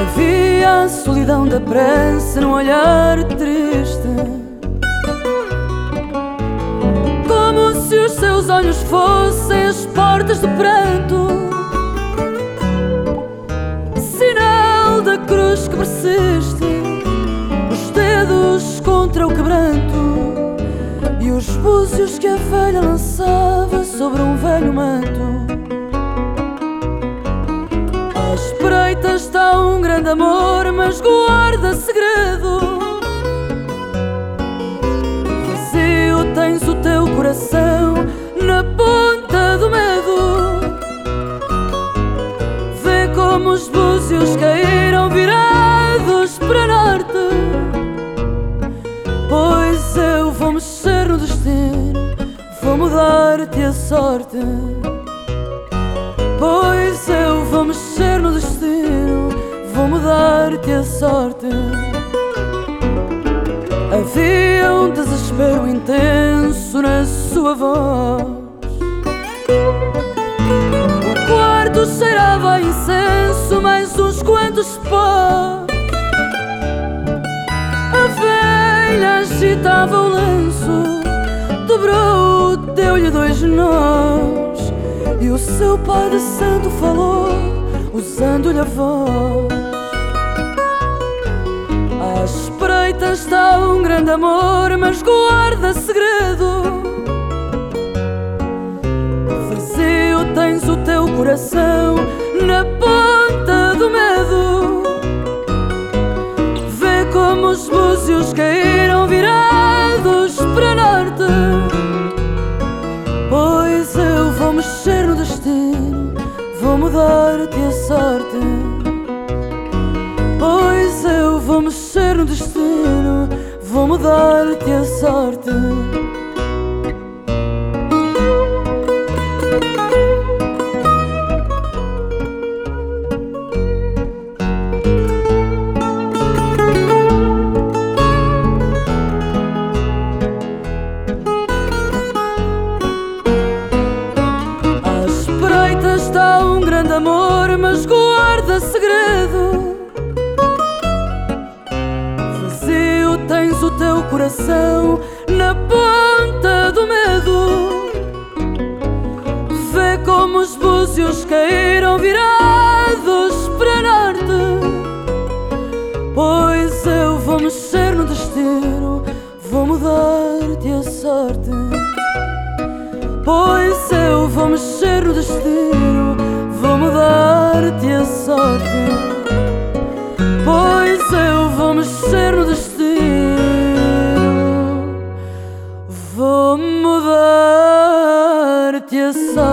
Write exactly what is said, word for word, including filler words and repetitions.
Havia a solidão da pressa num olhar triste, como se os seus olhos fossem as portas do pranto, sinal da cruz que persiste, os dedos contra o quebranto e os búzios que a velha lançava sobre um velho manto. À espreita está um grande amor, mas guarda segredo. Vazio tens o teu coração na ponta do medo. Vê como os búzios caíram virados para norte. Pois eu vou mexer no destino, vou mudar-te a sorte. Pois eu vou mexer no destino, vou mudar-te a sorte. Havia um desespero intenso na sua voz. O quarto cheirava a incenso, mais uns quantos pós. A velha agitava o lenço, dobrou, deu-lhe dois nós. E o seu pai de santo falou, usando-lhe a voz. À espreita está um grande amor, mas guarda segredo. Vazio tens o teu coração na ponta do medo. Vê como os búzios caíram virados para norte. Pois eu vou mexer no destino, vou mudar-te a sorte. Pois eu vou mexer no destino, vou mudar-te a sorte. Está um grande amor, mas guarda segredo. Vazio tens o teu coração na ponta do medo. Vê como os búzios caíram virados para norte. Pois eu vou mexer no destino, vou mudar-te a sorte. Pois eu vou mexer no destino, vou mudar-te a sorte. Pois eu vou mexer no destino, vou mudar-te a sorte.